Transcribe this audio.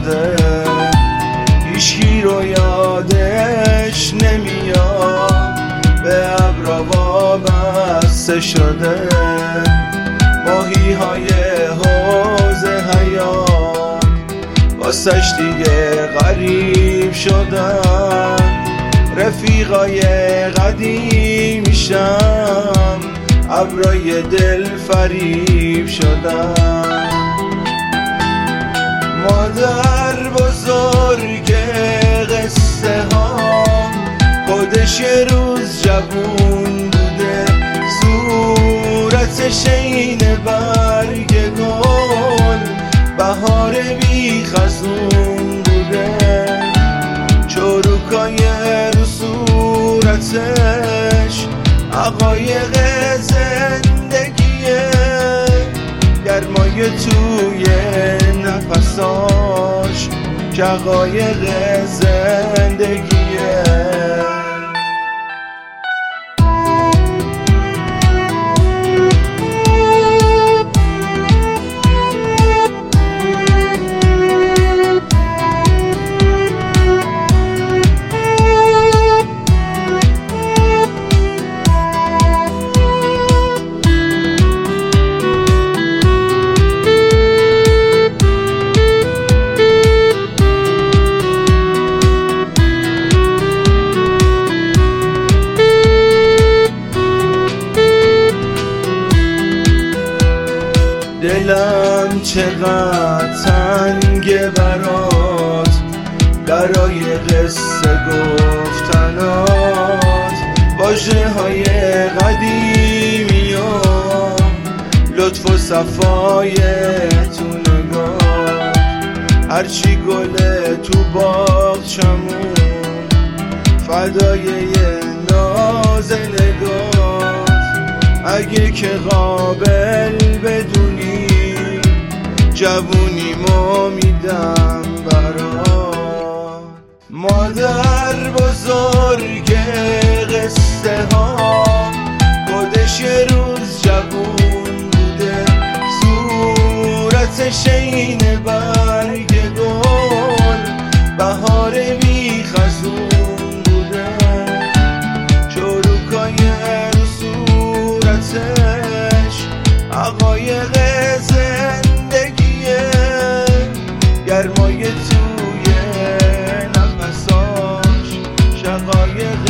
شده، هیچکی رو یادش نمیاد، به ابرا وابسته شده. ماهی های حوض حیات واسش دیگه غریب شدن، رفیقای قدیمیشم ابرای دل فریب شدن. مادر بزرگ قصه ها خودش یه روز جوون بوده، صورتش عین برگ گل، بهار بی خزون بوده. چروکای رو صورتش حقایق زندگیه، گرمای توی نفساش شقایق زندگیه. دلم چقدر تنگه برات، برای قصه گفتنات، واژه های قدیمی و لطف و صفای تو نگاه. هرچی گله تو باغچمون فدای یه ناز نگات. اگه که قابل بدونی جوونیمو میدم برات. مادر بزرگ قصه ها خودش یه روز جوون بوده، صورتش عین برگ گل، بهار بی خزون بوده. چروکای رو صورتش حقایق زندگیه، گرمای توی نفساش شقایق